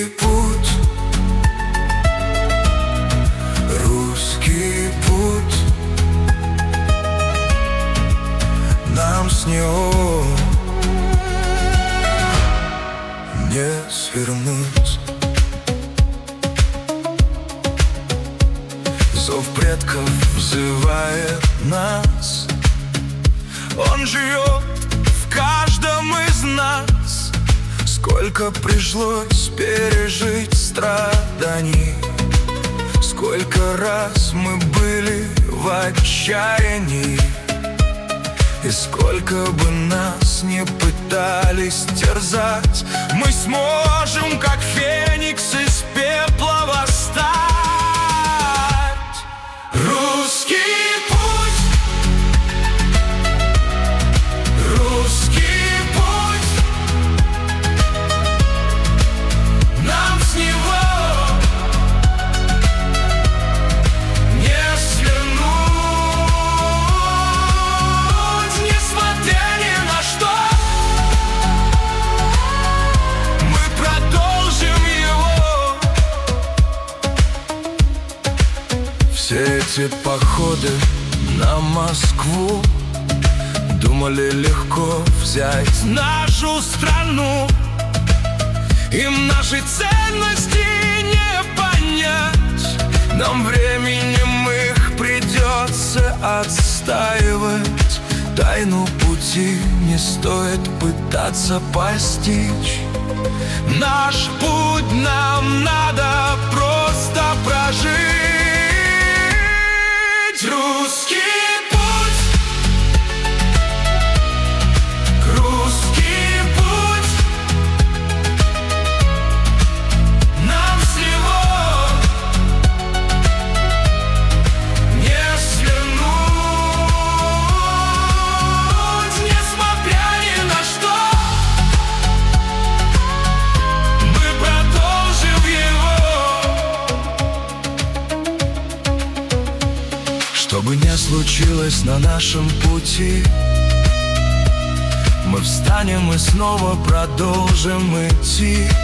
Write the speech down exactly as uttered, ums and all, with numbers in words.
Русский путь, русский путь, нам с него не свернуть. Зов предков взывает нас, он живет в каждом из нас. Сколько пришлось пережить страданий, сколько раз мы были в отчаянии, и сколько бы нас не пытались терзать, мы сможем, как феникс, из пепла восстать. Русский путь, русский путь, нам с него не свернуть, несмотря ни на что. Мы продолжим его. Все эти походы на Москву, думали легко взять нашу страну. Им наши ценности не понять, нам временем их придется отстаивать. Тайну пути не стоит пытаться постичь. Наш путь нам надо просто прожить. Русский путь, русский путь, нам с него не свернуть, несмотря ни на что. Мы продолжим его. Что бы ни случилось на нашем пути, мы встанем и снова продолжим идти.